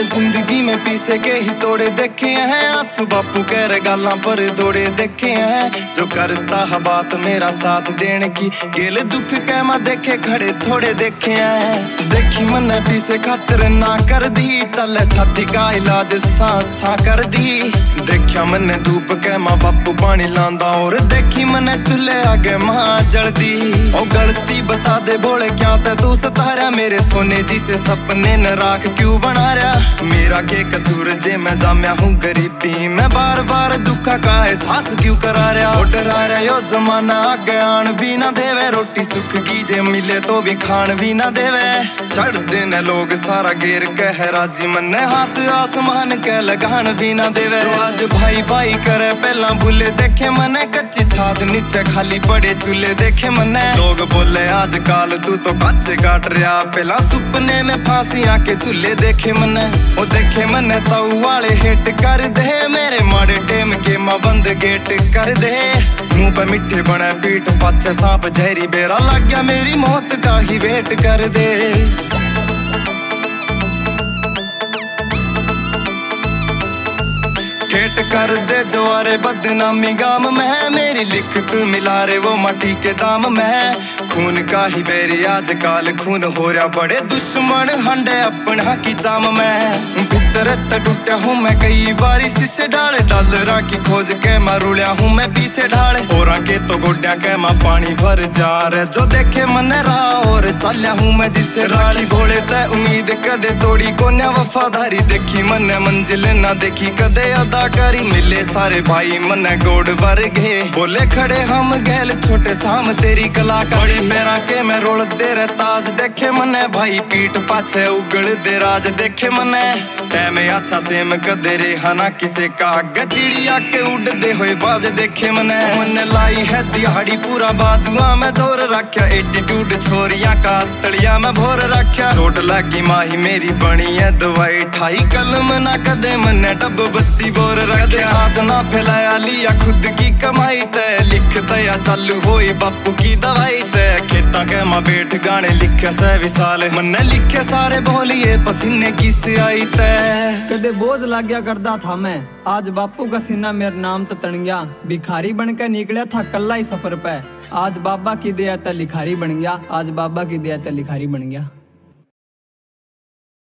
जिंदगी में पीसे के ही तोड़े देखे हैं। आंसू बापू कह रहे गालां पर दौड़े देखे हैं। जो करता है बात मेरा साथ देने की, गेल दुख कह मा देखे खड़े थोड़े देखे हैं। देखी मन्ने पीसे खातिर ना कर दी, चले छाती का इलाज सांसा कर दी। देखा मन्ने धूप कह मा बापू पानी लांदा, और देखी मन्ने चूल्हे आगे मां जल्दी। ओ गलती बता दे बोले क्या ते तू सतारा, मेरे सोने जी से सपने न राख क्यों बना रहा। मेरा के कसूर जे मैं जाम्या हूँ गरीबी, मैं बार बार दुखा का एहसास क्यों करा रहा। ओ डरा रहा यो जमाना आगे आन भी ना देवे, रोटी सुख की जे मिले तो भी खान भी ना देवे। चढ़ देने लोग सारा गेर कह राजी, मन्ने हाथ आसमान के लगान भी ना देवे। तो आज भाई भाई करे पहला भूले देखे मने, कच्ची छात नीचे खाली पड़े चूल्हे देखे मने। लोग बोले आज काल तू तो कच्चे काट रहा, पहला सुपने में फांसी आके चूल्हे देखे मने। ओ देखे मने ताऊ वाले हिट कर दे, मेरे माड़े टेम के मां बंद गेट कर दे। मुंह पे मिठे बने पीठ पाछे सांप जहरी, बेरा लग गया मेरी मौत का ही वेट कर दे। गेट कर दे जो अरे बदनामी गाम में, मेरी लिखत मिला रे वो माटी के दाम में। खून का ही बेरी आज काल खून हो रहा, बड़े दुश्मन हंडे अपना की जाम में। भीतर टूटा हूँ मैं कई बारी शीशे डाले, डालरा की खोज के मैं रुलिया हूँ मैं पीछे ढाले। और के तो गोड्या के मैं पानी भर जा रहे, जो देखे मन राह और चलिया हूँ मैं जिसे राली। भोले ते उम्मीद कदे तोड़ी कोन्या वफादारी, देखी मन मंजिल ना देखी कदे अदाकारी। मिले सारे भाई मन गोड भर गए, बोले खड़े हम गैल छोटे साम तेरी कलाकारी। मेरा के मैं रोल दे रे ताज देखे मने, भाई पीठ पाछे उगल दे राज देखे मने। टाइम अच्छा सेम कदे रे हना किसे का, चिड़िया के उड़ते हुए बाज देखे मने। मन लाई है दिहाड़ी पूरा बाजुआ में जोर रखा, एटीट्यूड छोरिया का तलिया में भोर रखा। चोट लगी माही मेरी बनी है दवाई, ठाई कलम ना कदे मने डब बत्ती बोर रखे। हाथ ना फैलाया लिया खुद की कमाई तय, लिख दया चालू होई बापू की दवाई तय। खेता के मां बैठ गाने लिखे से विशाल, मन्ने लिखे सारे बोलिए पसीने की सियाई तय। कदे बोझ लाग गया करदा था मैं, आज बापू का सीना मेरा नाम तो तन गया। भिखारी बनकर निकला था कल्ला ही सफर पे, आज बाबा की दया ते लिखारी बन गया। आज बाबा की दया ते लिखारी बन गया।